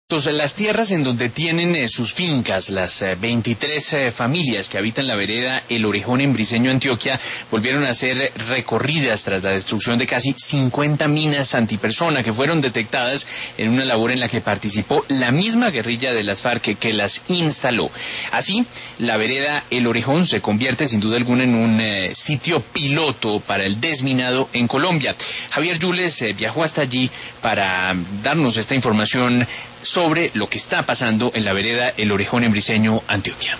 Las tierras en donde tienen sus fincas, las 23 familias que habitan la vereda El Orejón en Briceño, Antioquia, volvieron a ser recorridas tras la destrucción de casi 50 minas antipersona que fueron detectadas en una labor en la que participó la misma guerrilla de las FARC que las instaló. Así, la vereda El Orejón se convierte sin duda alguna en un sitio piloto para el desminado en Colombia. Javier Yules viajó hasta allí para darnos esta información sobre lo que está pasando en la vereda El Orejón en Briceño, Antioquia.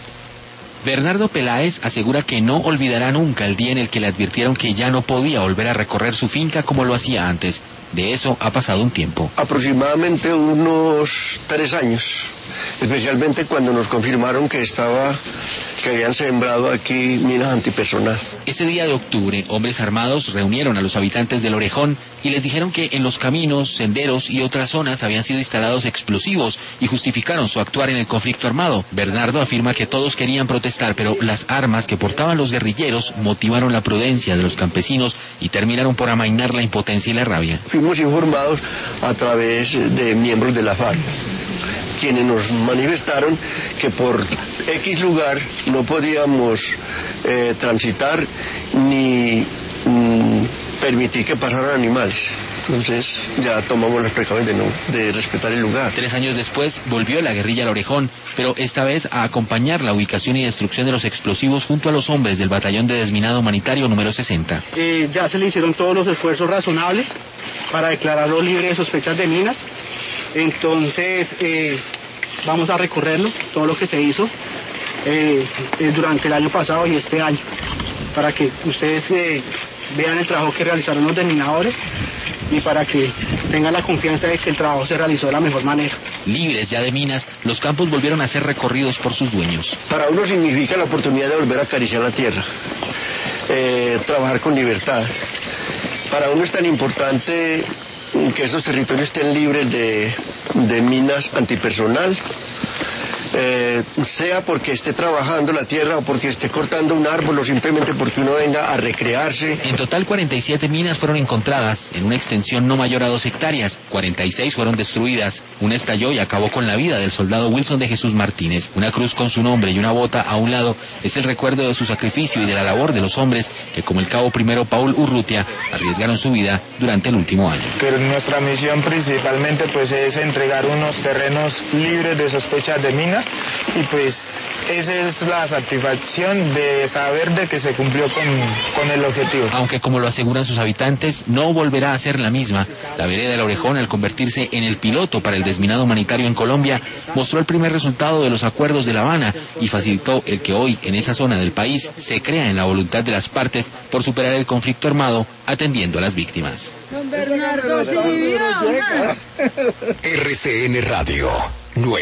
Bernardo Peláez asegura que no olvidará nunca el día en el que le advirtieron que ya no podía volver a recorrer su finca como lo hacía antes. De eso ha pasado un tiempo. Aproximadamente unos 3 años, especialmente cuando nos confirmaron que habían sembrado aquí minas antipersonal. Ese día de octubre, hombres armados reunieron a los habitantes del Orejón y les dijeron que en los caminos, senderos y otras zonas habían sido instalados explosivos y justificaron su actuar en el conflicto armado. Bernardo afirma que todos querían protestar, pero las armas que portaban los guerrilleros motivaron la prudencia de los campesinos y terminaron por amainar la impotencia y la rabia. Fuimos informados a través de miembros de la FARC, quienes nos manifestaron que por X lugar no podíamos transitar ni permitir que pasaran animales. Entonces ya tomamos las precauciones de respetar el lugar. 3 años después volvió la guerrilla al Orejón, pero esta vez a acompañar la ubicación y destrucción de los explosivos junto a los hombres del Batallón de Desminado Humanitario número 60. Ya se le hicieron todos los esfuerzos razonables para declararlo libre de sospechas de minas. Entonces vamos a recorrerlo, todo lo que se hizo durante el año pasado y este año, para que ustedes vean el trabajo que realizaron los desminadores y para que tengan la confianza de que el trabajo se realizó de la mejor manera. Libres ya de minas, los campos volvieron a ser recorridos por sus dueños. Para uno significa la oportunidad de volver a acariciar la tierra, trabajar con libertad. Para uno es tan importante que esos territorios estén libres de minas antipersonal, sea porque esté trabajando la tierra o porque esté cortando un árbol o simplemente porque uno venga a recrearse. En total 47 minas fueron encontradas en una extensión no mayor a 2 hectáreas, 46 fueron destruidas, una estalló y acabó con la vida del soldado Wilson de Jesús Martínez. Una cruz con su nombre y una bota a un lado es el recuerdo de su sacrificio y de la labor de los hombres que, como el cabo primero Paul Urrutia, arriesgaron su vida durante el último año. Pero nuestra misión principalmente pues es entregar unos terrenos libres de sospechas de mina. Y pues esa es la satisfacción de saber de que se cumplió con el objetivo. Aunque, como lo aseguran sus habitantes, no volverá a ser la misma. La vereda del Orejón, al convertirse en el piloto para el desminado humanitario en Colombia, mostró el primer resultado de los acuerdos de La Habana y facilitó el que hoy en esa zona del país se crea en la voluntad de las partes por superar el conflicto armado atendiendo a las víctimas. RCN Radio.